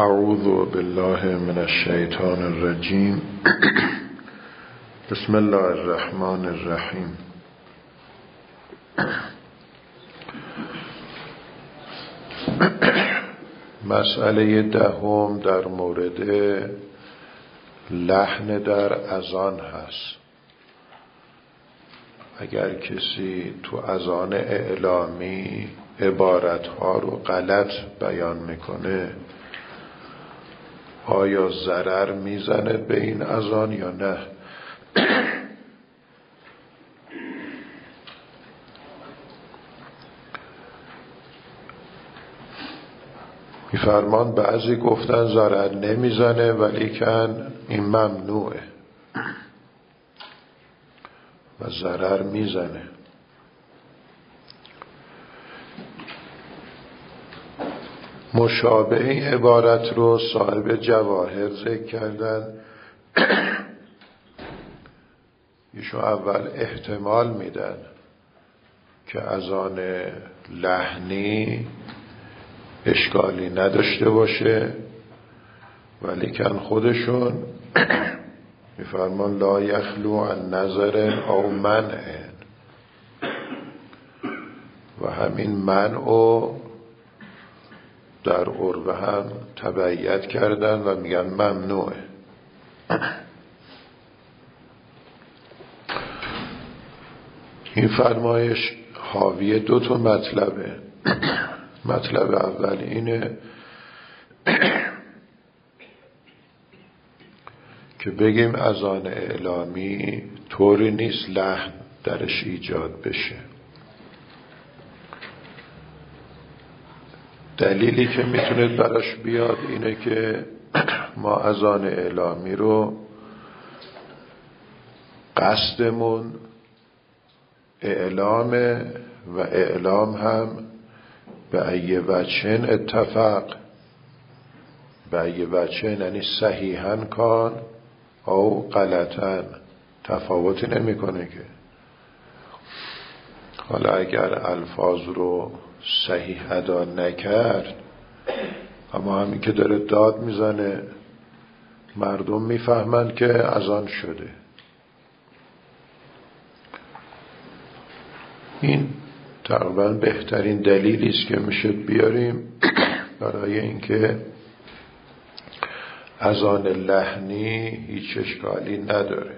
اعوذ بالله من الشیطان الرجیم. بسم الله الرحمن الرحیم. مسئله دهم در مورد لحن در اذان هست. اگر کسی تو اذان اعلامی عبارتها رو غلط بیان میکنه، آیا ضرر میزنه به این اذان یا نه؟ میفرمان بعضی گفتن ضرر نمیزنه ولیکن این ممنوعه و ضرر میزنه. مشابه این عبارت رو صاحب جواهر ذکر کردن. ایشون اول احتمال میدن که اذان لحنی اشکالی نداشته باشه، ولیکن خودشون میفرمان لا یخلو عن نظر او منع، و همین منع در عربه هم تبعیت کردن و میگن ممنوعه. این فرمایش حاوی دو تا مطلبه. مطلب اول اینه که بگیم اذان اعلامی طوری نیست لحن درش ایجاد بشه. دلیلی که میتونه براش بیاد اینه که ما اذان اعلامی رو قصدمون اعلامه و اعلام هم به ای وجهن اتفق، به ای وجهن یعنی صحیحاً کان او غلطاً، تفاوتی نمی کنه که. حالا اگر الفاظ رو صحیح ادا نکرد، اما همین که داره داد میزنه مردم میفهمن که اذان شده. این تقریبا بهترین دلیلی است که میشه بیاریم برای اینکه اذان لحنی هیچ اشکالی نداره.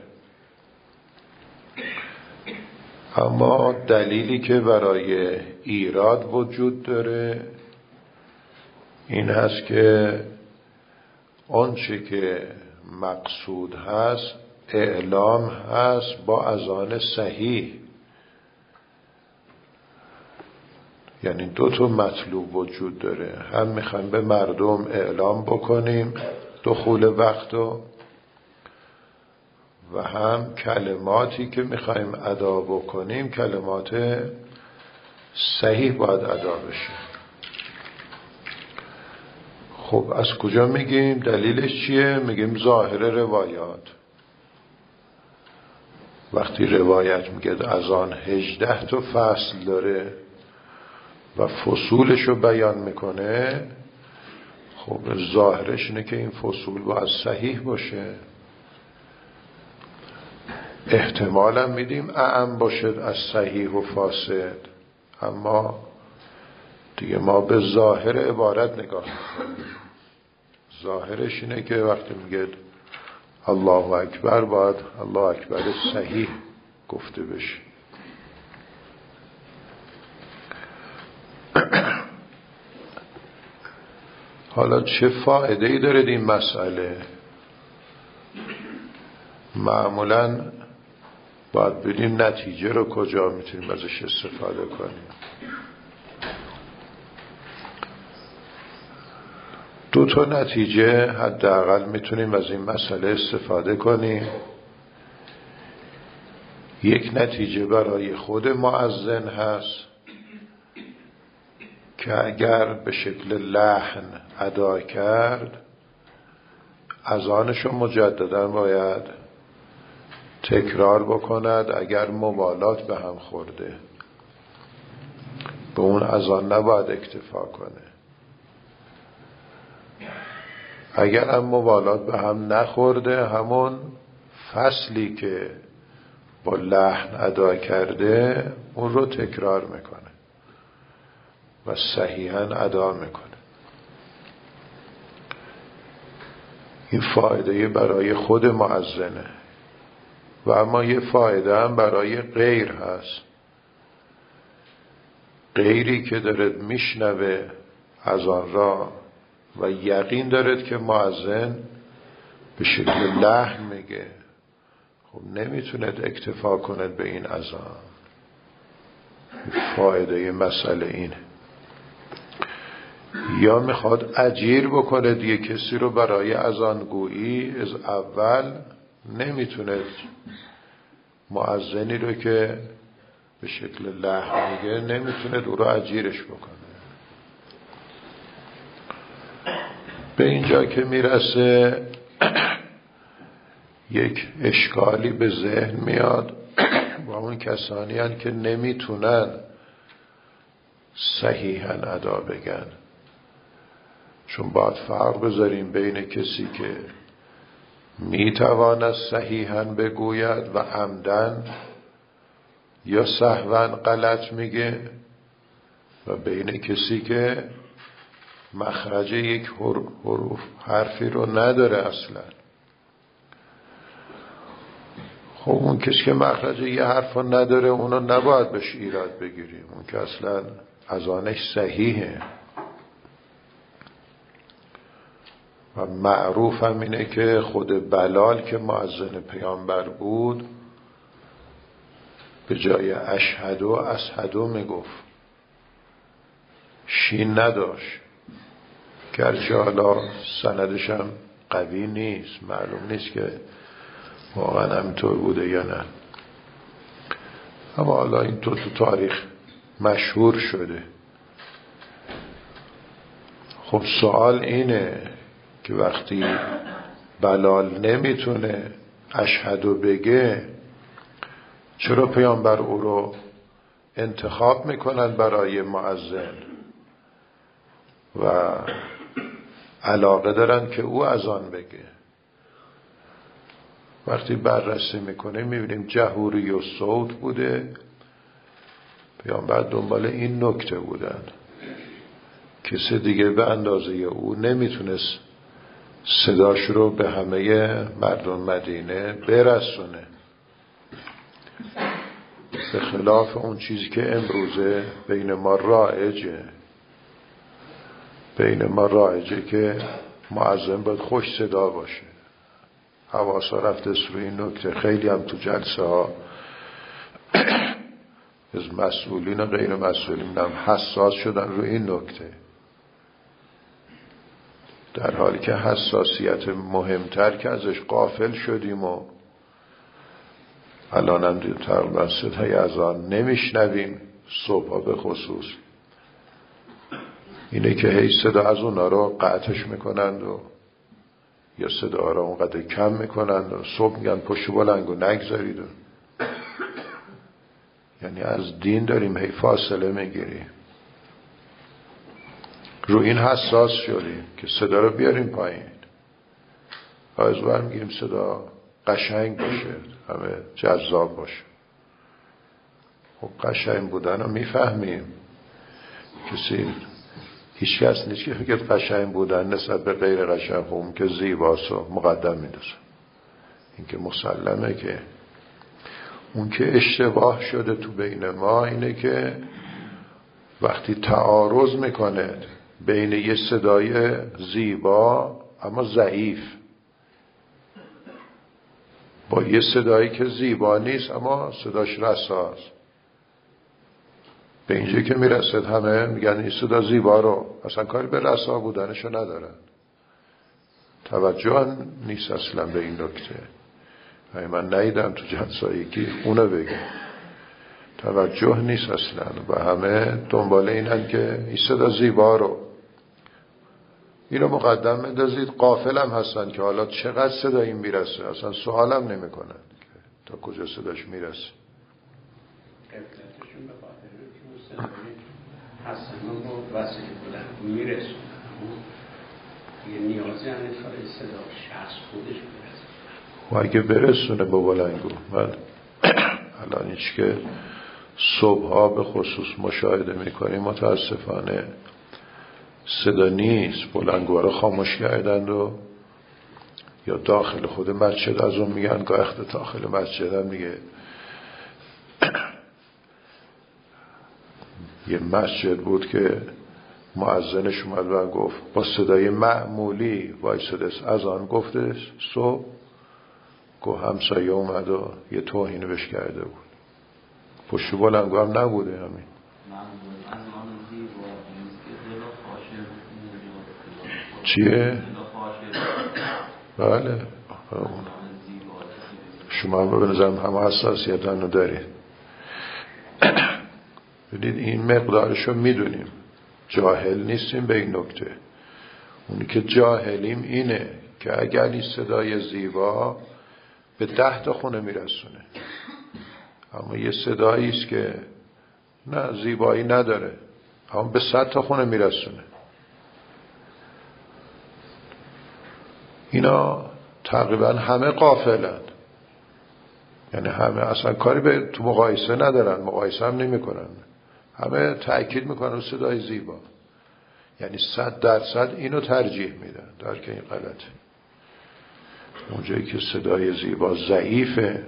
اما دلیلی که برای ایراد وجود داره این هست که آنچه که مقصود هست اعلام هست با اذان صحیح. یعنی دو تا مطلوب وجود داره، هم میخوایم به مردم اعلام بکنیم دخول وقتو، و هم کلماتی که میخوایم ادا بکنیم کلمات صحیح باید ادا بشه. خب از کجا میگیم؟ دلیلش چیه؟ میگیم ظاهر روایات. وقتی روایت میگه اذان 18 تا فصل داره و فصولش رو بیان میکنه، خب ظاهرش اینه که این فصول باید صحیح باشه. احتمالا میدیم اعم باشد از صحیح و فاسد، اما دیگه ما به ظاهر عبارت نگاه میکنیم. ظاهرش اینه که وقتی میگه الله اکبر باید الله اکبر صحیح گفته بشه. حالا چه فایده‌ای داره این مسئله؟ معمولاً باید ببینیم نتیجه رو کجا میتونیم ازش استفاده کنیم. دو تا نتیجه حداقل میتونیم از این مسئله استفاده کنیم. یک نتیجه برای خود مؤذن هست که اگر به شکل لحن ادا کرد اذانشو مجددا باید تکرار بکند اگر موالات به هم خورده. به اون اذان نباید اکتفا کنه. اگر هم موالات به هم نخورده، همون فصلی که با لحن ادا کرده اون رو تکرار میکنه و صحیحاً ادا میکنه. این فایده برای خود مؤذنه و اما یه فایده هم برای غیر هست. غیری که دارد میشنوه از آن را و یقین دارد که مؤذن به شکل لحن میگه، خب نمیتوند اکتفا کند به این اذان. فایده مسئله اینه. یا میخواد اجیر بکنه دیگه کسی رو برای اذانگویی، از اول نمیتونه مؤذنی رو که به شکل لحن میگه نمیتونه او رو اجیرش بکنه. به اینجا که میرسه یک اشکالی به ذهن میاد با اون کسانی هن که نمیتونن صحیحاً ادا بگن. چون باید فرق بذاریم بین کسی که میتواند صحیحاً بگوید و عمدن یا سهواً غلط میگه و بین کسی که مخرج یک حرفی رو نداره اصلا. خب اون کسی که مخرج یه حرف رو نداره اونو نباید بهش ایراد بگیریم، اون که اصلا اذانش صحیحه. و معروف هم اینه که خود بلال که مؤذن پیامبر بود به جای اشهدو اشهدو میگفت، شین نداشت. گرچه حالا سندش هم قوی نیست، معلوم نیست که واقعا همینطور بوده یا نه، اما حالا این تو تاریخ مشهور شده. خب سوال اینه که وقتی بلال نمیتونه اشهدو بگه، چرا پیامبر او رو انتخاب میکنن برای مؤذن و علاقه دارن که او اذان بگه؟ وقتی بررسی میکنه میبینیم جهوری و صوت بوده. پیامبر دنبال این نکته بودن کسی دیگه به اندازه او نمیتونست صداش رو به همه مردم مدینه برسونه، به خلاف اون چیزی که امروزه بین ما رایجه که مؤذن باید خوش صدا باشه. حواسا رفته روی این نکته. خیلی هم تو جلسه ها از مسئولین و غیر مسئولین هم حساس شدن روی این نکته، در حالی که حساسیت مهمتر که ازش غافل شدیم و الان هم تقریبا صدای اذان نمیشنویم صبح به خصوص، اینه که هی صدا از اونا رو قطعش میکنند و یا صدا رو اونقدر کم میکنند و صبح میگن پشت بلنگو نگذارید و یعنی از دین داریم هی فاصله میگیریم. رو این حساس شدیم که صدا رو بیاریم پایین. از بر میگیم صدا قشنگ باشه، همه جذاب باشه. خب قشنگ بودن رو میفهمیم. هیچ کس نیست که فکر قشنگ بودن نسبت به غیر قشنگ اون که زیباست و مقدم میدوزه. این که مسلمه که اون که اشتباه شده تو بین ما اینه که وقتی تعارض میکنه بین یه صدای زیبا اما ضعیف با یه صدایی که زیبا نیست اما صداش رساست، به اینجا که میرسد همه میگن این صدا زیبا رو اصلا کاری به رسا بودنشو ندارن، توجه نیست اصلا به این نکته. من ندیدم تو جلسایی که اونو بگه، توجه نیست اصلا و همه دنبال اینن که این صدا زیبا رو اینو مقدم مندازید. غافل هم هستن که حالا چقدر صدا این میرسه، اصلا سوالم نمی کنن که تا کجا صداش میرسه. قفلتشون به خاطر که صدای حسنون رو وسیله بودن میرسون یه نیازی هم میخواد صدا شخص خودش برسه و اگه برسونه با بلنگو. من الان هیچ که صبحها به خصوص مشاهده میکنیم متاسفانه صدا نیست، بلنگوها رو خاموش کردند و یا داخل خود مسجد از اون میگن گاه داخل مسجد هم میگه یه مسجد بود که مؤذنش اومد و گفت با صدای معمولی وایسادس از آن گفتش صبح گفت همسایه اومد و یه توهین بهش کرده بود. پشت بلنگو هم نبوده همین. چیه؟ بله شما هم به نظرم همه حساسیت هنو دارید. ببینید این مقدارشو میدونیم، جاهل نیستیم به این نکته. اونی که جاهلیم اینه که اگر این صدای زیبا به 10 تا خونه میرسونه، اما یه صدایی است که نه زیبایی نداره اما به 100 تا خونه میرسونه. اینا تقریبا همه غافلن، یعنی همه اصلا کاری به تو مقایسه ندارن، مقایسه هم نمی کنن، همه تأکید میکنن صدای زیبا، یعنی 100% اینو ترجیح میدن، در که این غلطه. اونجایی که صدای زیبا ضعیفه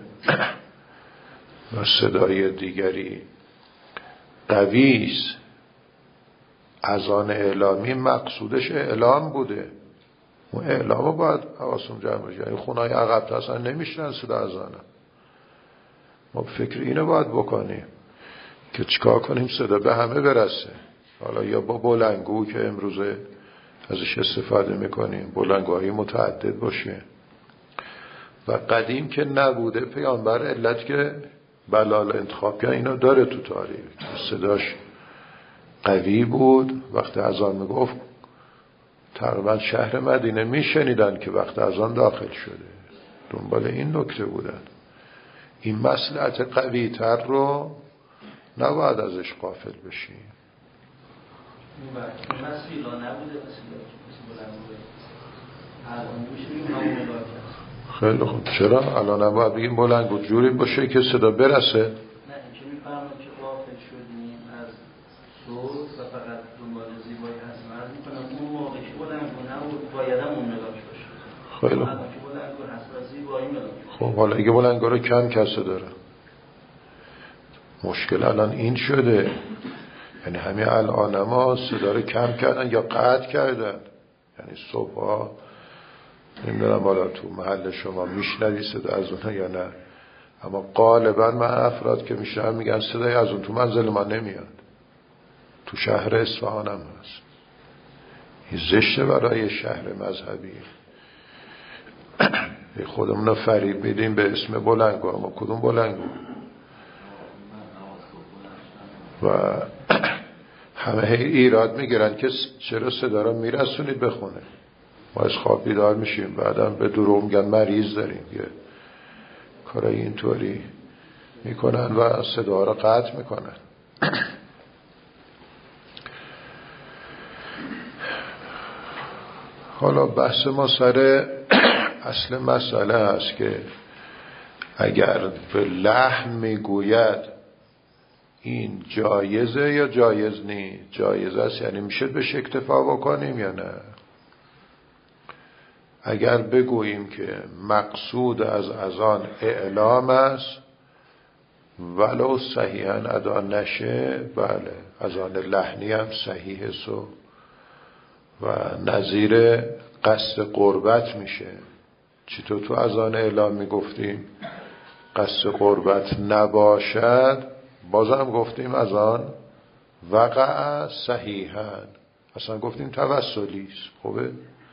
و صدای دیگری قویست، اذان اعلامی مقصودش اعلام بوده، اون اعلامو باید حواسمون جمع باشه. یعنی خونه‌های عقب تا اصلا نمیشنن صدا اذانه. ما فکر اینو باید بکنیم که چیکار کنیم صدا به همه برسه. حالا یا با بلنگو که امروزه ازش استفاده میکنیم بلنگوهای متعدد باشه، و قدیم که نبوده پیامبر علت که بلال انتخاب کرد اینو داره تو تاریخ، صداش قوی بود. وقتی اذان میگفت تقریبا شهر مدینه میشنیدن که وقت اذان داخل شده، دنبال این نکته بودن. این مصلحت قوی تر رو نباید ازش غافل بشیم. خیلی خوب، چرا الان نباید بگیم بلند بود جوری باشه که صدا برسه؟ نه این که میفهمم که غافل شدیم از صوت و فقط دنبال زیبایی هستیم. عرض میکنم اون موقع که بلند بود نبود بایدم اون ملاک باشه. خیلی خوب، الان که بلند بود هست و زیبایی ملاک. خب حالا اگه بلندگاه رو کم کسه داره، مشکل الان این شده، یعنی همین الان ما صدا رو کم کردن یا قطع کردن. یعنی صبح نمیدونم بالا تو محل شما میشنوی صدا از اونها یا نه، اما غالبا من افراد که میشنم میگن صدای از اون تو منزل ما نمیاد. تو شهر اصفهان هم هست. این زشته برای شهر مذهبی. خودمون رو فریب میدیم به اسم بلنگو، اما کدوم بلنگو؟ و همه ایراد میگیرن که چرا صدا رو میرسونید بخونه. ما از خواب بیدار میشیم بعدم به دروغ میگن مریض داریم، یه کارای اینطوری میکنن و صدا رو قطع میکنن. حالا بحث ما سر اصل مسئله است که اگر به لحن میگوید این جایزه یا جایز نیست. جایز است یعنی میشه بهش اکتفا بکنیم یا نه. اگر بگوییم که مقصود از اذان اعلام است ولو صحیحاً ادا نشه، بله اذان لحنی هم صحیح است و نظیر قصد قربت میشه. چطور تو اذان اعلام میگفتیم قصد قربت نباشد، بازم گفتیم اذان وقع صحیحاً، اصلا گفتیم توسلی است، خوبه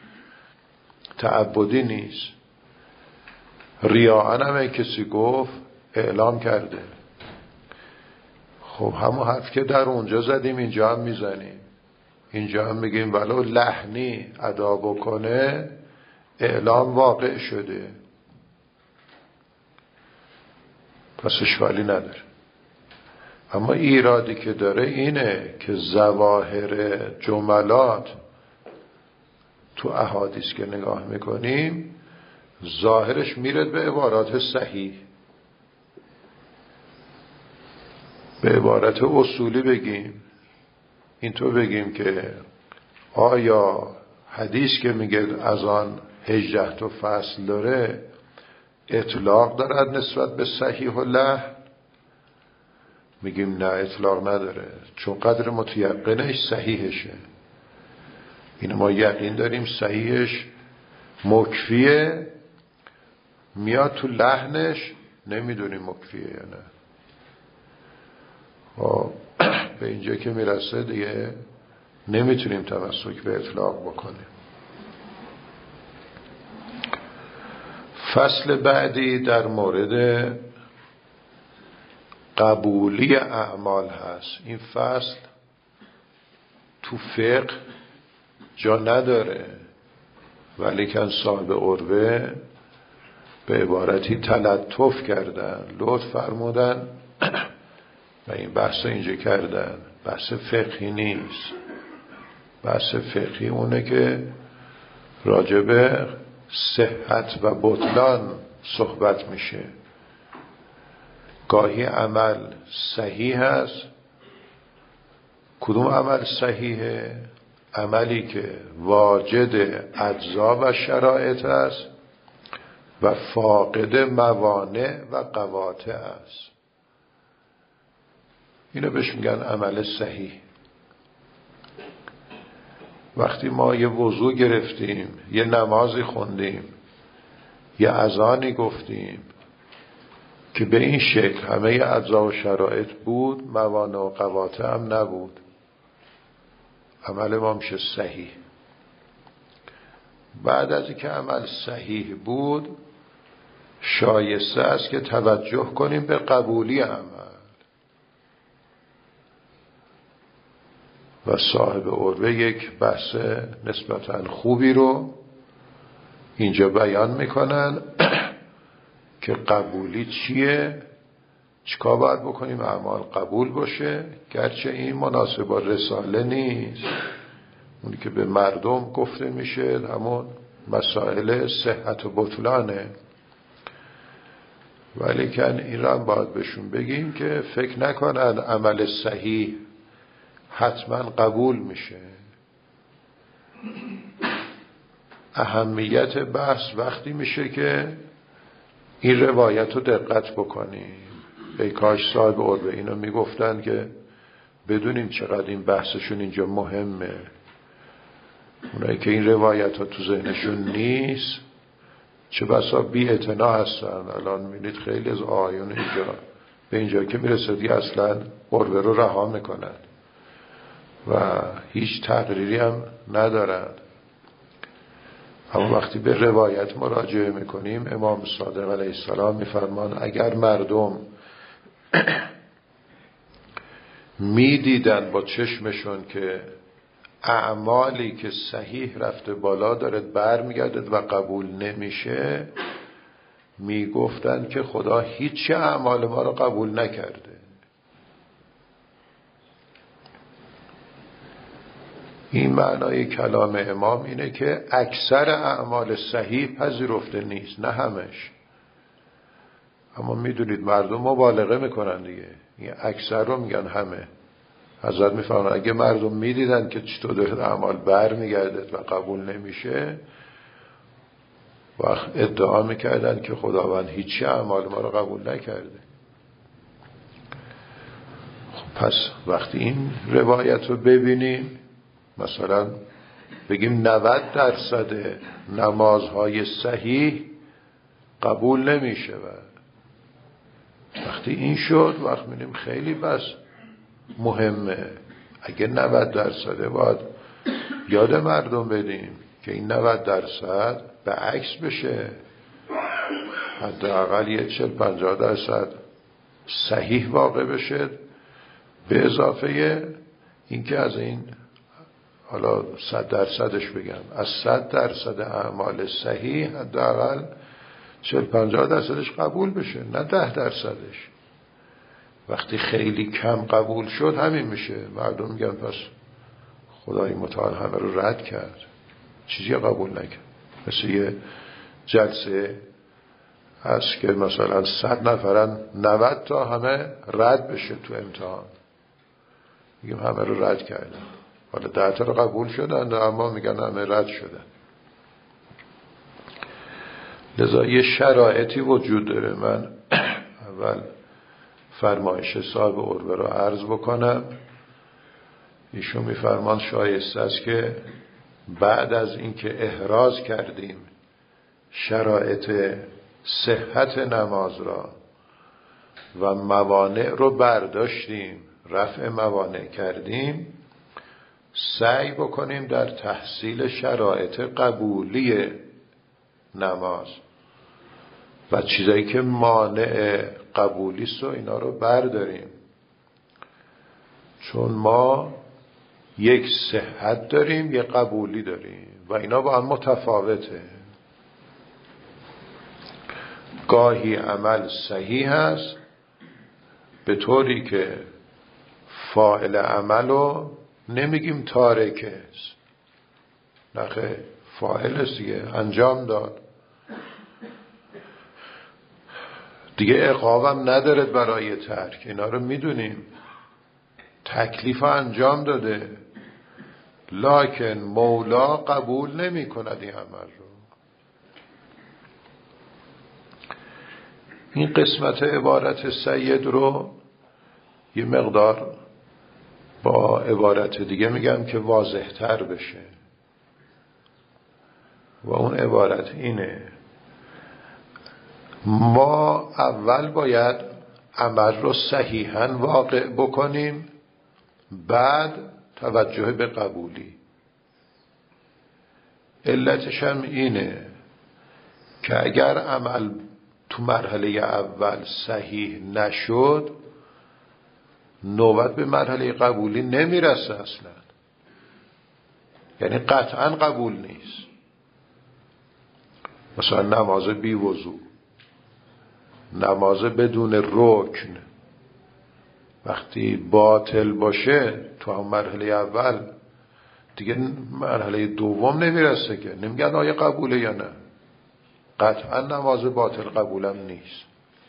تعبدی نیست. ریاءً هم کسی گفت اعلام کرده. خب همون حرف که در اونجا زدیم اینجا هم میزنیم، اینجا هم میگیم ولو لحنی ادا بکنه اعلام واقع شده، پس اشکالی نداره. اما ایرادی که داره اینه که ظواهر جملات تو احادیث که نگاه میکنیم ظاهرش میرد به عبارات صحیح. به عبارت اصولی بگیم، اینطور بگیم که آیا حدیث که میگه از آن 18 تا فصل داره اطلاق دارد نسبت به صحیح و لحن؟ میگیم نه، اطلاق نداره، چون قدر متیقنش صحیحشه. این ما یقین داریم صحیحش مکفیه، میاد تو لحنش نمیدونیم مکفیه یا نه. به اینجا که میرسه دیگه نمیتونیم تمسک به اطلاق بکنیم. فصل بعدی در مورد قبولی اعمال هست. این فصل تو فقه جا نداره، ولیکن صاحب عروه به عبارتی تلطف کردن، لطف فرمودن و این بحث اینجا کردن. بحث فقهی نیست. بحث فقهی اونه که راجب صحت و بطلان صحبت میشه. گاهی عمل صحیح هست. کدوم عمل صحیحه؟ عملی که واجد اجزا و شرایط است و فاقد موانع و قواطع است. اینو بهش میگن عمل صحیح. وقتی ما یه وضو گرفتیم، یه نمازی خوندیم، یه اذانی گفتیم که به این شکل همه اجزا و شرایط بود، موانع و قواطع هم نبود، عمل ما میشه صحیح. بعد از اینکه عمل صحیح بود، شایسته است که توجه کنیم به قبولی عمل. و صاحب عروه یک بحث نسبتاً خوبی رو اینجا بیان میکنن که قبولی چیه، چیکار باید بکنیم اعمال قبول باشه. گرچه این مناسب با رساله نیست، اونی که به مردم گفته میشه همون مسائل صحت و بطلانه، ولیکن این را هم باید بهشون بگیم که فکر نکنن عمل صحیح حتما قبول میشه. اهمیت بحث وقتی میشه که این روایت رو دقت بکنیم. ای کاش صاحب عروه اینو میگفتن که بدونیم چقدر این بحثشون اینجا مهمه. اونایی که این روایت ها تو ذهنشون نیست چه بسا بی اعتنا هستن. الان میبینید خیلی از آیون اینجا به اینجا که میرسدی اصلا عروه رو رها میکنن و هیچ تقریری هم ندارن. اما وقتی به روایت مراجعه میکنیم، امام صادق علیه السلام میفرمان اگر مردم میدیدن با چشمشون که اعمالی که صحیح رفته بالا دارد برمیگردد و قبول نمیشه، میگفتن که خدا هیچ اعمال ما رو قبول نکرده. این معنای کلام امام اینه که اکثر اعمال صحیح پذیرفته نیست، نه همش. اما میدونید مردم مبالغه میکنن دیگه، این اکثر رو میگن همه. حضرت میفرمایند اگه مردم میدیدن که چطور داره اعمال بر میگردد و قبول نمیشه، وقت ادعا میکردن که خداوند هیچی اعمال ما رو قبول نکرده. خب پس وقتی این روایت رو ببینیم، مثلا بگیم 90% نمازهای صحیح قبول نمیشه، و وقتی این شد وقت می‌بینیم خیلی بس مهمه. اگه 90% باید یاد مردم بدیم که این 90% به عکس بشه، حداقل یه 40-50% صحیح واقع بشه، به اضافه این که از این حالا 100%ش بگم، از 100% اعمال صحیح حداقل 40-50%ش قبول بشه، نه 10%ش. وقتی خیلی کم قبول شد همین میشه، مردم میگن پس خدای متعال همه رو رد کرد. چیزی قبول نکرد. مثل یه جلسه هست که مثلا 100 نفرن 90 تا همه رد بشه تو امتحان، میگیم همه رو رد کردن، حالا 10 تا رو قبول شدن اما میگن همه رد شدن. لذا یه شرایطی وجود داره. من اول فرمایش صاحب عروه رو عرض بکنم. ایشون میفرمان شایسته است که بعد از اینکه احراز کردیم شرایط صحت نماز را و موانع رو برداشتیم، رفع موانع کردیم، سعی بکنیم در تحصیل شرایط قبولی نماز و چیزایی که مانع قبولی است و اینا رو برداریم. چون ما یک صحت داریم یک قبولی داریم و اینا با هم متفاوته. گاهی عمل صحیح هست به طوری که فاعل عمل رو نمیگیم تارکه است، نخیر فاعل است دیگه، انجام داد دیگه، عقابم نداره برای ترک، اینا رو میدونیم، تکلیف انجام داده، لکن مولا قبول نمی کند این عمل رو. این قسمت عبارت سید رو یه مقدار با عبارت دیگه میگم که واضح تر بشه و اون عبارت اینه: ما اول باید عمل رو صحیحاً واقع بکنیم، بعد توجه به قبولی. علتش هم اینه که اگر عمل تو مرحله اول صحیح نشد نوبت به مرحله قبولی نمیرسه اصلا، یعنی قطعاً قبول نیست. مثلا نماز بی وضو، نماز بدون رکن وقتی باطل باشه تو هم مرحله اول دیگه مرحله دوم نمیرسه که نمیگن آیا قبوله یا نه، قطعا نماز باطل قبولم نیست.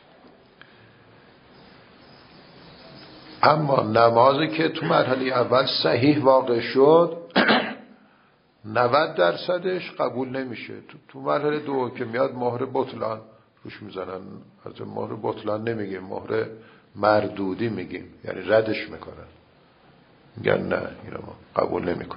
اما نمازی که تو مرحله اول صحیح واقع شد 90% قبول نمیشه. تو مرحله دو که میاد مهر بطلان روش میزنن، از مهر بطلان نمیگیم، مهر مردودی میگیم، یعنی ردش میکنن، میگن نه اینو ما قبول نمیکنیم.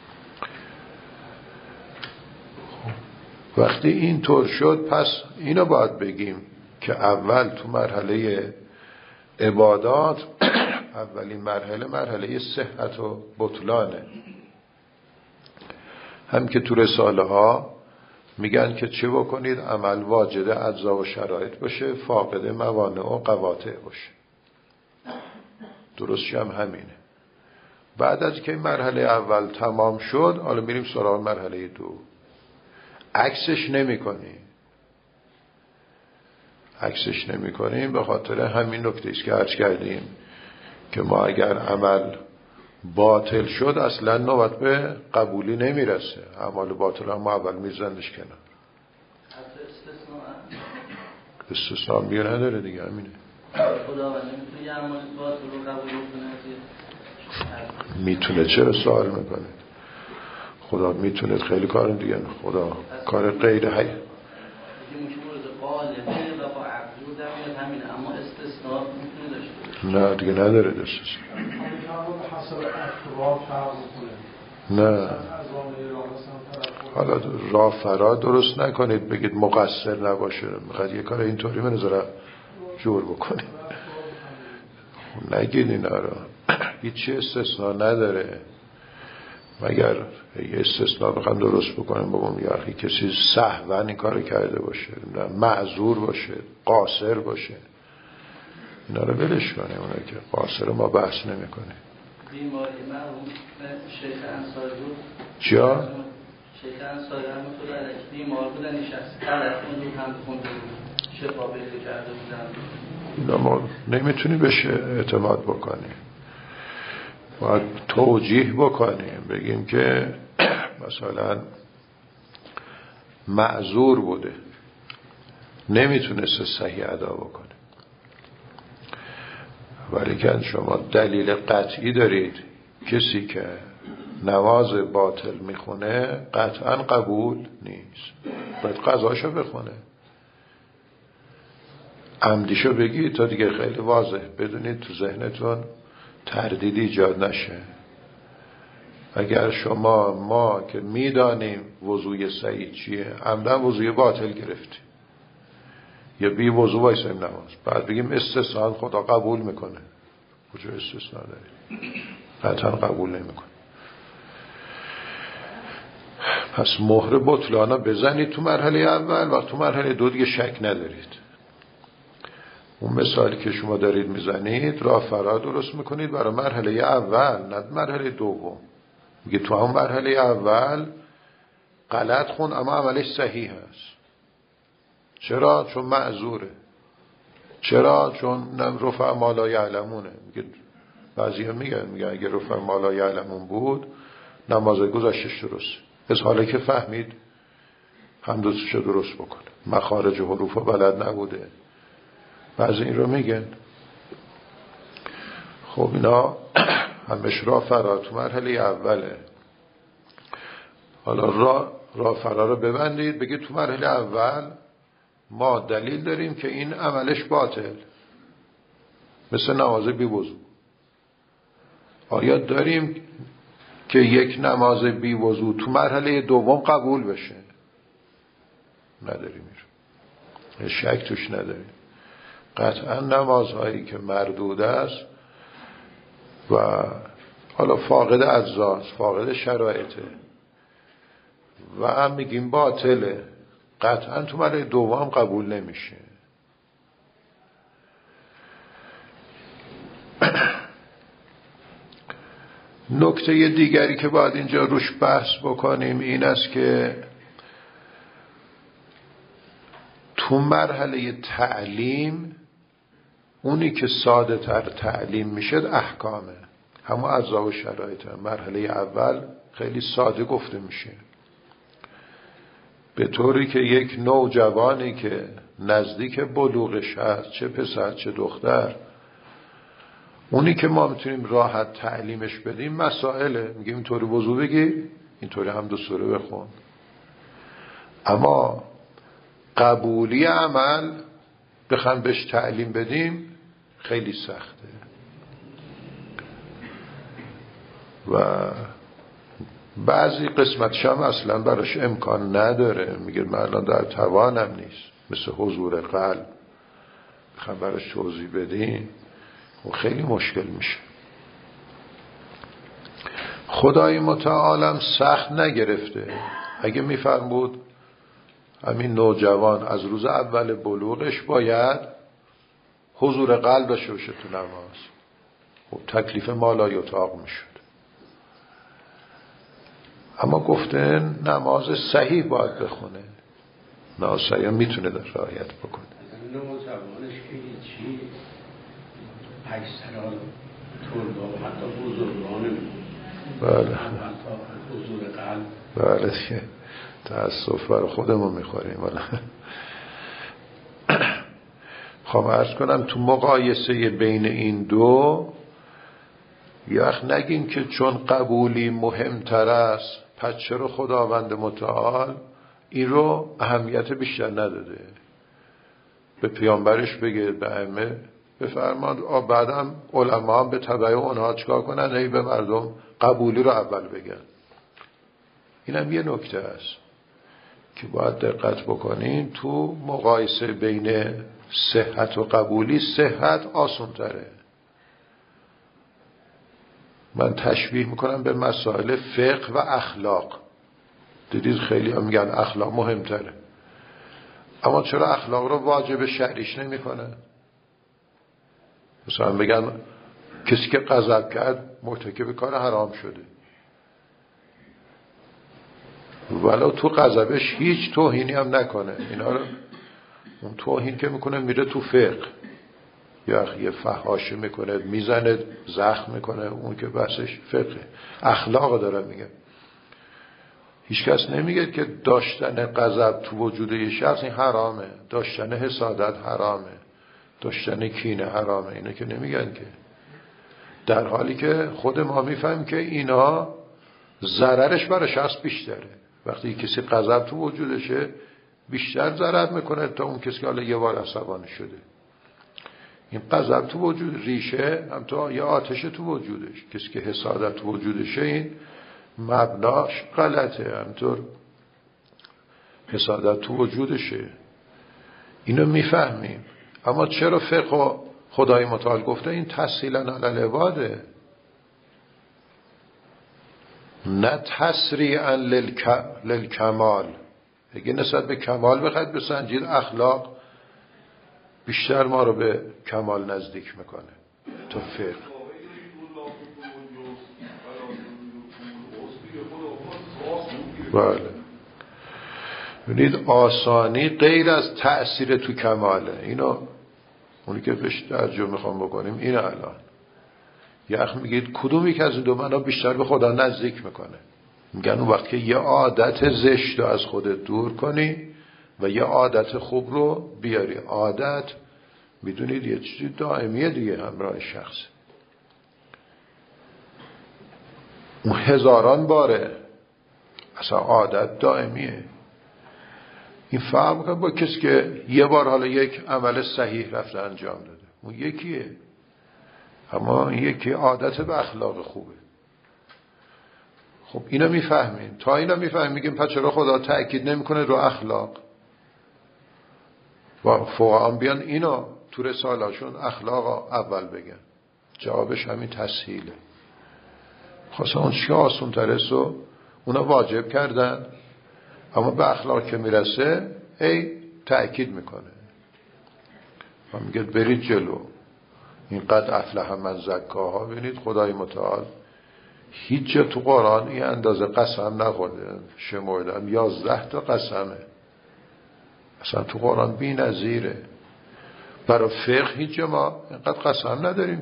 وقتی این طور شد پس اینو باید بگیم که اول تو مرحله عبادات اولین مرحله صحت و بطلانه. هم که تو رساله ها میگن که چه بکنید؟ عمل واجد اجزا و شرایط باشه، فاقد موانع و قواطع باشه. درستش هم همینه. بعد از که مرحله اول تمام شد حالا میریم سراغ مرحله دو. عکسش نمی کنیم به خاطر همین نکته است که عرض کردیم که ما اگر عمل باطل شد اصلا نوبت به قبولی نمیرسه، اعمال باطل هم اول میزنش کنار. استثناء میگه نداره دیگه، همینه. میتونه، چرا سوال میکنه؟ خدا میتونه، خیلی کار دیگه، خدا کار غیر حی. نه دیگه نداره دستش. نه حالا راه فرا درست نکنید بگید مقصر نباشه، میخواد یه کار اینطوری من نظره جور بکنید، نگید اینا رو. هیچی استثناء نداره مگر یه استثناء بخوام درست بکنم بگم یا اخی کسی سهوا این کارو کرده باشه، معذور باشه، قاصر باشه، اینا رو ولش کنیم. اونا که قاصر ما بحث نمی‌کنیم. بیماری مرحوم شیخ انصاری بود. چیا؟ شیخ انصاری رحمت الله علیه بیمار بودن، نشسته تلفن رو هم خونده بود، شفا پیدا کرده بودن. اینا ما نمیتونی بشه اعتماد بکنیم، باید توجیه بکنیم، بگیم که مثلا معذور بوده، نمیتونسته صحیح ادا بکنه. ولیکن شما دلیل قطعی دارید کسی که نماز باطل میخونه قطعا قبول نیست، باید قضاشو بخونه. عمدیشو بگید تا دیگه خیلی واضح بدونید، تو ذهنتون تردیدی ایجاد نشه. اگر ما که میدانیم وضوی صحیح چیه، عمدن وضوی باطل گرفتیم یا بی وضو وایسیم نماز، بعد بگیم استثناء خدا قبول میکنه، کجا استثناء داریم؟ قطعا قبول نمیکنه. پس مهر بطلانا بزنید تو مرحله اول و تو مرحله دو دیگه شک ندارید. اون مثالی که شما دارید میزنید راه فرا درست میکنید برای مرحله اول، نه مرحله دوم. میگه تو هم مرحله اول غلط خون اما عملش صحیح هست. چرا؟ چون معذوره. چرا؟ چون رفع ما لا یعلمونه. میگه بعضیا میگن اگه رفع ما لا یعلمون بود نماز گذاشتش درست، از حالا که فهمید هم دوستشو درست بکنه، مخارج حروف بلد نبوده. بعضی این رو میگن. خب اینا همش راه فرا تو مرحله اوله. حالا راه فرا رو ببندید، بگید تو مرحله اول ما دلیل داریم که این عملش باطل، مثل نماز بی وضو. آیا داریم که یک نماز بی وضو تو مرحله دوم قبول بشه؟ نداریم، شک توش نداریم. قطعا نمازهایی که مردود است و حالا فاقد اجزاست، فاقد شرایطه و هم میگیم باطله، قطعا تو مرحله دوم قبول نمیشه. نکته دیگری که باید اینجا روش بحث بکنیم این است که تو مرحله تعلیم اونی که ساده تر تعلیم میشه احکامه، همون اجزا و شرایطه. مرحله اول خیلی ساده گفته میشه، به طوری که یک نوجوانی که نزدیک بلوغش هست، چه پسر چه دختر، اونی که ما میتونیم راحت تعلیمش بدیم مسائله. میگیم اینطوری وضو بگیر، اینطوری هم دو سوره بخون. اما قبولی عمل بخوام بهش تعلیم بدیم خیلی سخته و بعضی قسمتش هم اصلا براش امکان نداره. میگه من الان در توانم نیست، مثل حضور قلب بخوام براش توضیح بدیم و خیلی مشکل میشه. خدای متعالم سخت نگرفته. اگه میفرمود همین نوجوان از روز اول بلوغش باید حضور قلب داشته باشه تو نماز، خب تکلیف ما لا یطاق میشد. اما گفتن نماز صحیح باید بخونه، نماز صحیح میتونه در رعایت بکنه. نوجوانش که چی اکثر طلبا و حتی بزرگان بله حتی حضور قلب بله دیگه تأسف برای خودمون میخوریم. خواهم عرض کنم تو مقایسه بین این دو یخ نگیم که چون قبولی مهمتر است پس چرا خداوند متعال این رو اهمیت بیشتر نداده؟ به پیامبرش بگه، به ائمه بفرماد، بعدم علما هم به تبع اونها چیکار کنن؟ هی به مردم قبولی رو اول بگن. اینم یه نکته است که باید دقت بکنین. تو مقایسه بین صحت و قبولی صحت آسان تره. من تشبیه میکنم به مسائل فقه و اخلاق. دیدید خیلی هم میگن اخلاق مهمتره، اما چرا اخلاق رو واجب شرعیش نمی کنن؟ مثلا بگن کسی که غضب کرد مرتکب کار حرام شده، ولو تو غضبش هیچ توهینی هم نکنه. اینا رو اون توهین که میکنه میره تو فقه، یا یه فحاشه میکنه، میزنه، زخم میکنه، اون که بحثش فقه. اخلاق داره میگه هیچکس نمیگه که داشتن غضب تو وجود یه شخص این حرامه، داشتن حسادت حرامه، داشتن کینه حرامه، اینو که نمیگن که. در حالی که خود ما میفهمیم که اینا ضررش برای شخص بیشتره. وقتی کسی غضب تو وجودشه بیشتر ضرر میکنه تا اون کسی که حالا یه بار عصبانی شده. این غضب تو وجود ریشه هم تا یه آتش تو وجودش. کسی که حسادت تو وجودشه این مبناش غلطه، همطور حسادت تو وجودشه. اینو میفهمیم. اما چرا فقه خدای متعال گفته این تسهیلا علی العباده، نه تسریعا للکمال. اگه نسبت به کمال بخواید بسنجید اخلاق بیشتر ما رو به کمال نزدیک میکنه تا فقه. بله، ببینید آسانی غیر از تأثیر تو کماله. اینو اونی که بهش ترجمه میخوام بکنیم اینه. الان یخ میگید کدومی که از این دو معنا بیشتر به خدا نزدیک میکنه؟ میگن اون وقت که یه عادت زشت رو از خودت دور کنی و یه عادت خوب رو بیاری. عادت میدونید یه چیزی دائمیه دیگه، همراه شخص. اون هزاران باره، اصلا عادت دائمیه. این فرق میکنه با کسی که یه بار حالا یک عمل صحیح رفته انجام داده، اون یکیه. اما یکی عادت به اخلاق خوبه. خب اینو میفهمیم. تا اینو میفهمیم میگیم پس چرا خدا تأکید نمیکنه رو اخلاق؟ و فقهاء بیان اینو تو رساله‌شون اخلاق اول بگن. جوابش همین تسهیله. خواستن اون چی آسون ترست و اونا واجب کردن، اما به اخلاق که میرسه ای تأکید میکنه و میگه برید جلو. این قد افلح من زکاها. ببینید خدای متعال هیچ جا تو قرآن این اندازه قسم نخورده. شمردن 11 تا قسمه. اصلا تو قرآن بی نظیره. برای فقه هیچ جا ما اینقدر قسم نداریم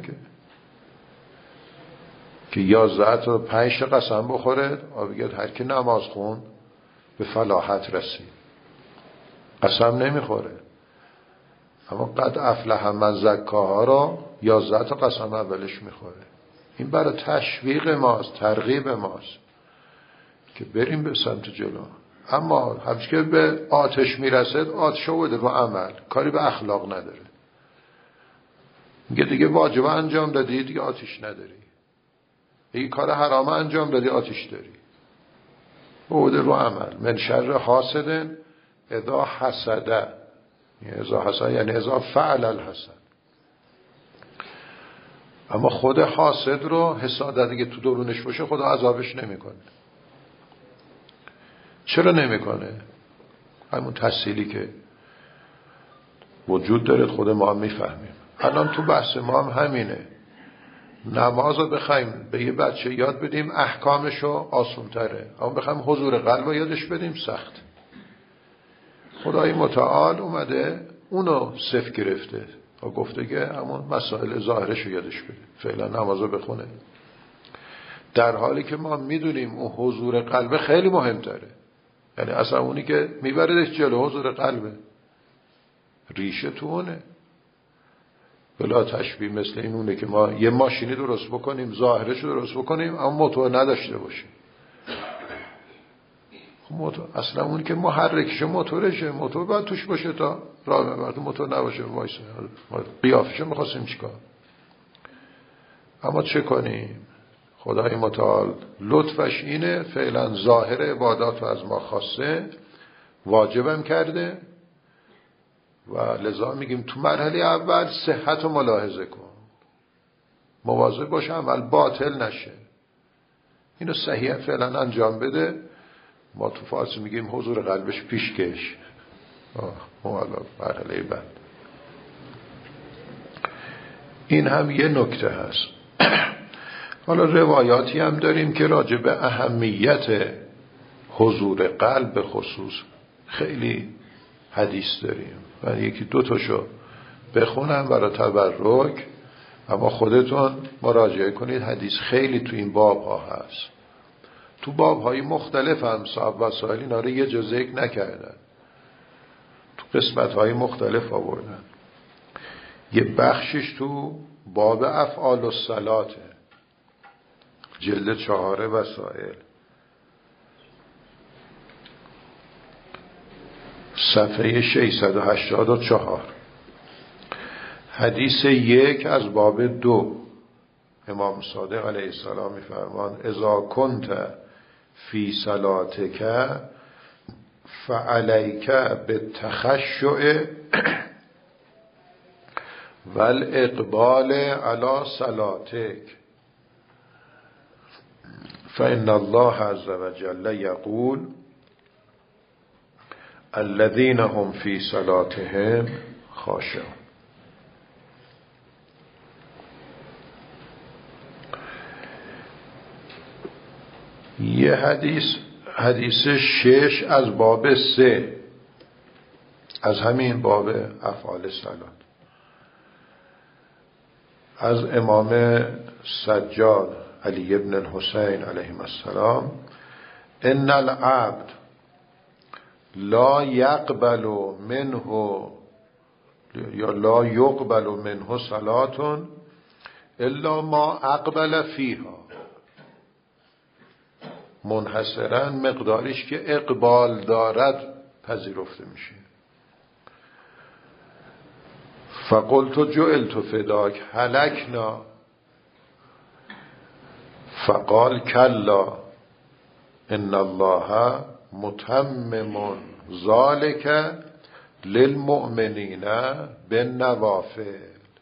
که 11 تا 5 تا قسم بخوره و بگید هر کی نماز خون به فلاحت رسید. قسم نمیخوره. اما قد افلح من زکاها را 11 تا قسم اولش میخوره. این برای تشویق ماست، ترغیب ماست که بریم به سمت جلو. اما همچه که به آتش میرسد آتش بوده رو عمل، کاری به اخلاق نداره. میگه دیگه واجب انجام دادی دیگه آتش نداری، دیگه کار حرام انجام دادی آتش داری. بوده رو عمل. من شر حاسد اذا حسد، یعنی اذا فعل الحسد. اما خود حاسد رو حسادت دیگه تو درونش باشه خدا عذابش نمیکنه. چرا نمیکنه؟ همون تسهیلی که وجود داره خود ما هم میفهمیم. الان تو بحث ما هم همینه. نماز رو بخوایم به یه بچه یاد بدیم احکامشو آسون تره، اما بخوایم حضور قلب رو یادش بدیم سخت. خدای متعال اومده اونو صفر گرفته و گفته که همون مسائل ظاهرشو یادش بده، فعلا نماز رو بخونه. در حالی که ما میدونیم اون حضور قلب خیلی مهمتره. یعنی اصلا اونی که میبردش جلو حضور قلبه، ریشه تو اونه. بلا تشبیه مثل این اونه که ما یه ماشینی درست بکنیم، ظاهرش رو درست بکنیم اما موتور نداشته باشیم. خب موتور اصلا اونی که محرکشه موتورشه، موتور باید توش باشه تا راه ببره. موتور نباشه وایسه قیافشو می‌خواستیم چیکار. اما چه کنیم؟ خدای متعال لطفش اینه فعلا ظاهر عبادات رو از ما خواسته، واجبم کرده و لذا میگیم تو مرحله اول صحت رو ملاحظه کن، مواظب باش عمل باطل نشه، اینو صحیح فعلا انجام بده. ما تو فارسی میگیم حضور قلبش پیشکش. مرحله بعد این هم یه نکته هست. حالا روایاتی هم داریم که راجع به اهمیت حضور قلب به خصوص خیلی حدیث داریم. من یکی دو تاشو بخونم برای تبرک، اما خودتون مراجعه کنید. حدیث خیلی تو این باب ها هست. تو بابهای مختلف هم صاحب وسائل اینا رو یه جا ذکر نکردن، تو قسمت‌های مختلف آوردن. یه بخشش تو باب افعال الصلاته، جلد 4 وسائل، صفحه 684. حدیث 1 از باب 2 امام صادق علیه السلام می‌فرمان اذا کنت فی صلاتک فعلیک بالتخشع والاقبال علی صلاتک فإن الله عز وجل يقول الذين هم في صلاتهم خاشعون. یه حدیث 6 از باب 3 از همین باب افعال صلات، از امام سجاد علی ابن الحسین علیه السلام ان العبد لا يقبل منه یا لا يقبل منه صلاة الا ما اقبل فیها، منحصرا مقداریش که اقبال دارد پذیرفته میشه. فقلت جعلت فداک هلکنا فقال کلا ان الله متمم ذلك للمؤمنین بالنوافل.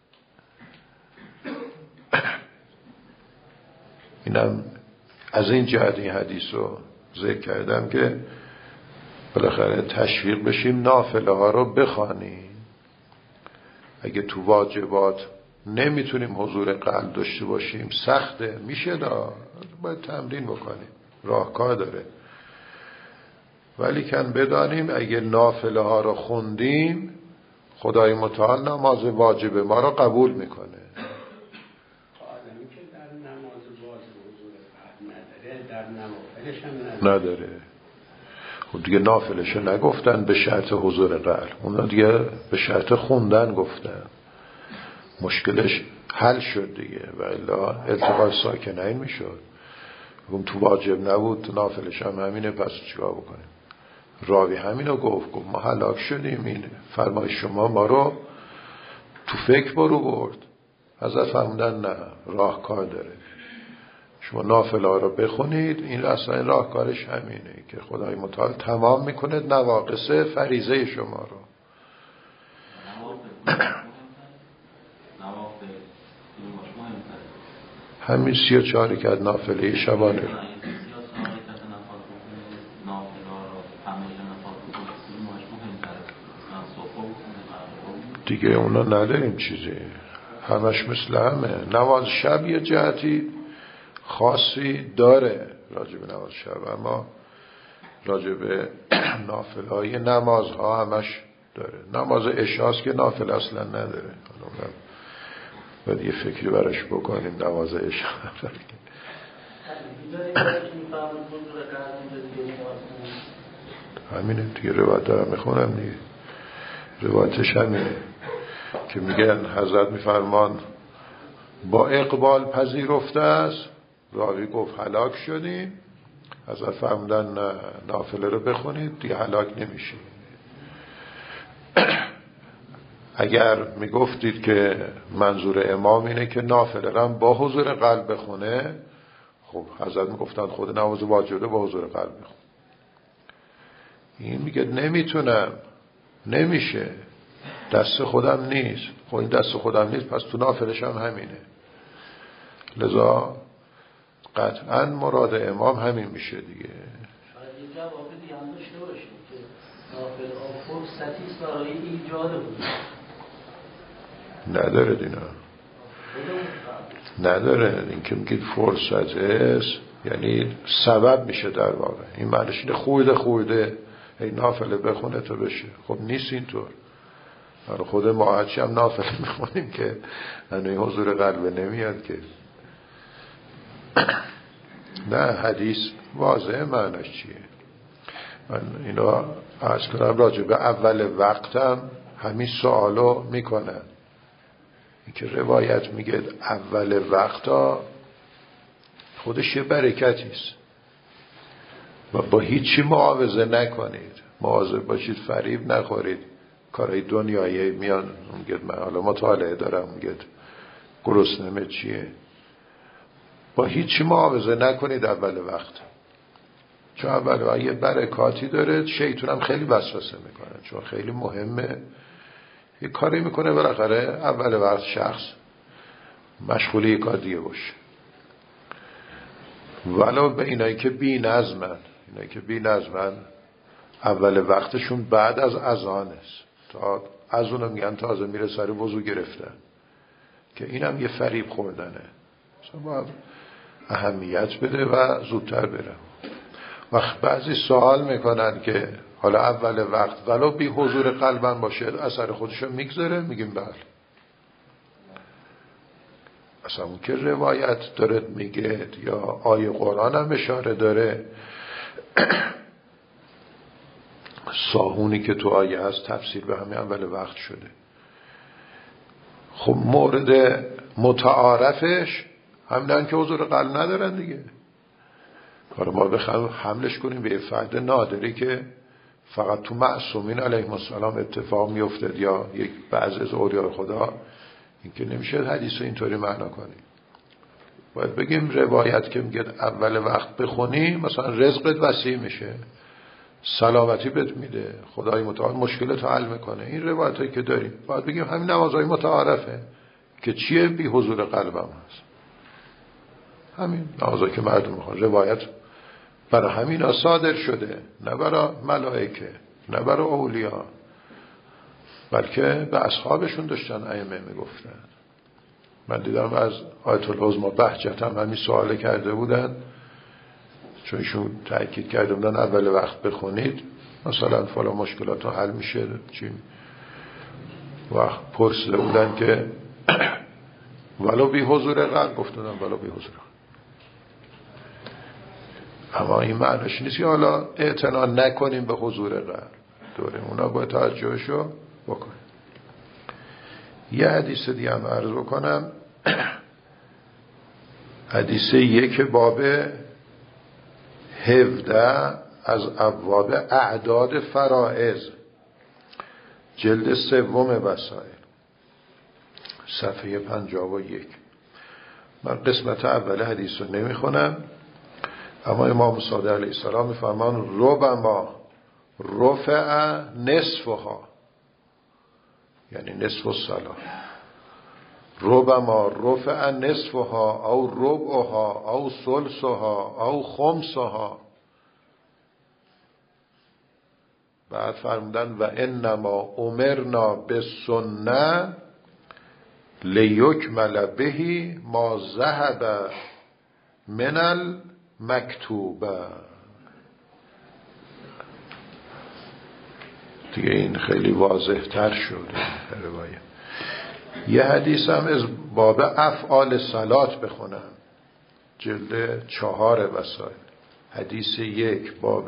اینم از این جهت این حدیث رو ذکر کردم که بالاخره تشویق بشیم نافله ها رو بخوانیم. اگه تو واجبات نمیتونیم حضور قلب داشته باشیم سخته، میشه باید تمرین بکنیم، راهکار داره. ولی کن بدانیم اگه نافله ها رو خوندیم خدای متعال نماز واجب ما رو قبول میکنه. آدمی که در نماز واجب حضور قلب نداره در نوافلش هم نداره. خب دیگه نافلش نگفتن به شرط حضور قلب، اونا دیگه به شرط خوندن گفتن، مشکلش حل شد دیگه، و الا التقاء ساکنین میشد. اون تو واجب نبود، نافلش هم همینه، پس چیکار بکنیم؟ راوی همینو گفت ما هلاک شدیم، این فرمایش شما ما رو تو فکر برد. حضرت فرمودن نه، راهکار داره، شما نافله ها رو بخونید. این اصلا راهکارش همینه که خدای متعال تمام میکنه نواقص فریضه شما رو. همین 34 رکعت نافله شبانه دیگه اونا نداریم چیزی، همش مثل همه. نماز شب یه جهتی خاصی داره راجع به نماز شب، اما راجع به نافله های نماز ها همش داره. نماز عشاست که نافله اصلا نداره، باید یه فکری براش بکنیم. نماز عشا همینه دیگه، روایت دارم میخونم دیگه، روایتش همینه که میگن حضرت میفرمان با اقبال پذیرفته است. راوی گفت هلاک شدیم، حضرت فرمودن نه، نافله رو بخونید دیگه هلاک نمیشید. اگر میگفتید که منظور امام اینه که نافله رو با حضور قلب بخونه، خب حضرت میگفتن خود نماز واجب با حضور قلب بخون. این میگه نمیتونم، نمیشه، دست خودم نیست. خب این دست خودم نیست، پس تو نافلش هم همینه. لذا قطعا مراد امام همین میشه دیگه. شاید این جواب دیگه هم داشته باشیم که نافله ها فرصتی است برای ایجاد بود. نداره دینا، نداره. این که میگید فرصت است یعنی سبب میشه در واقع. این معنیش اینه خورده این نافله بخونه تو بشه. خب نیست اینطور. خود ما هرچی هم نافله میخونیم که این حضور قلب نمیاد که. نه، حدیث واضحه معناش چیه. من اینا عرض کنم راجع به اول وقتم همین سوالو میکنن، این که روایت میگه اول وقتا خودش یه برکتیست و با هیچی معاوضه نکنید، مواظب باشید فریب نخورید. کارهای دنیایی میان میگه من حالا مطالعه دارم، میگه گرسنمه چیه، با هیچی معاوضه نکنید اول وقت، چون اول وقت یه برکاتی داره. شیطان هم خیلی وسوسه میکنه چون خیلی مهمه، یه کاری میکنه بالاخره اول وقت شخص مشغول یه کار دیگه باشه. ولو به اینایی که بی نظمن، اول وقتشون بعد از اذان است، تا از اونم میگن تازه میره سر وضو گرفتن، که اینم یه فریب خوردنه. باید اهمیت بده و زودتر بره. وقت بعضی سوال میکنن که حالا اول وقت ولو بی حضور قلبم باشه اثر خودشو میگذاره؟ میگیم بله. اصلا اون که روایت داره میگه یا آیه قرآن هم اشاره داره ساهونی که تو آیه هست تفسیر به همین اول وقت شده. خب مورد متعارفش همینن که حضور قلب ندارن دیگه. کار ما بخوایم حملش کنیم به فرد نادری که فقط تو معصومین علیهم السلام اتفاق میافتد یا یک بعض از اولیاء خدا، این که نمیشه حدیث رو اینطوری معنا کنیم. باید بگیم روایت که میگه اول وقت بخونی مثلا رزقت وسیع میشه، سلامتی بهت میده، خدای متعال مشکلت حل میکنه. این روایتایی که داریم باید بگیم همین نمازهای متعارفه که چیه بی حضور قلبم هست. همین نمازهایی که مردم میخوان، روایت برای همین صادر شده، نه برای ملائکه، نه برای اولیا، بلکه به اصحابشون داشتن ائمه میگفتن. من دیدم از آیت العظما بهجت هم همین سوال کرده بودن، چون ایشون تأکید کرده بودن اول وقت بخونید مثلا فلان مشکلات حل میشه چی، وقت پرسیده بودن که ولو بی حضور قلب، گفتن ولو بی حضور قلب. اما این معنیش نیست که حالا اعتنا نکنیم به حضور قلب، دوره اونا باید توجهشو بکنیم. یه حدیث دیگه هم عرض بکنم، حدیث 1 باب 17 از ابواب اعداد فرائض، جلد 3 وسائل، صفحه 51. من قسمت اول حدیث رو نمیخونم، اما امام صادق علیه السلام میفرمان ربما رفع نصفها، یعنی نصف الصلاة، ربما رفع نصفها او ربعها او ثلثها او خمسها. بعد فرمودن و انما امرنا بالسنه لیکمل به ما ذهب من المکتوبه. دیگه این خیلی واضح تر شده روایت. یه حدیث هم از باب افعال صلات بخونم، جلد 4 وسائل، حدیث 1 باب،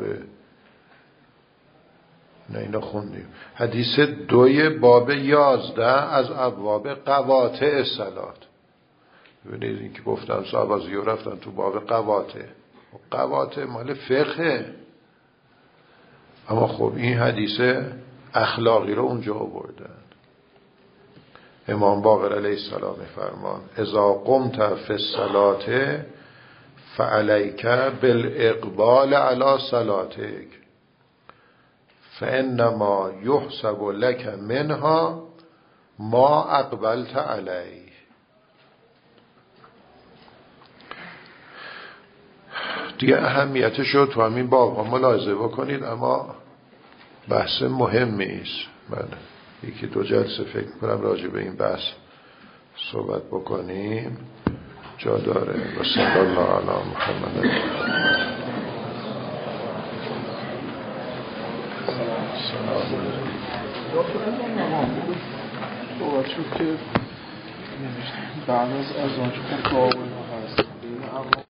نه اینو خوندیم، حدیث 2 باب 11 از ابواب قواطع صلات. ببینید این که گفتم صاحب از یو رفتن تو باب قواطع، قواطع مال فقه، اما خب این حدیث اخلاقی رو اونجا آوردن. امام باقر علیه السلام فرمان اذا قمت فی الصلاة فعلیک بالاقبال علی صلاتک فانما یحسب لک منها ما اقبلت علیه. دیگه اهمیتش رو تو همین باب ها ملاحظه بکنید، اما بحث مهمی است. من 1-2 جلسه فکر کنم راجع به این بحث صحبت بکنیم، جا داره. و صلی الله علی محمد. صحبت شد که بعد از آن چون دعا هست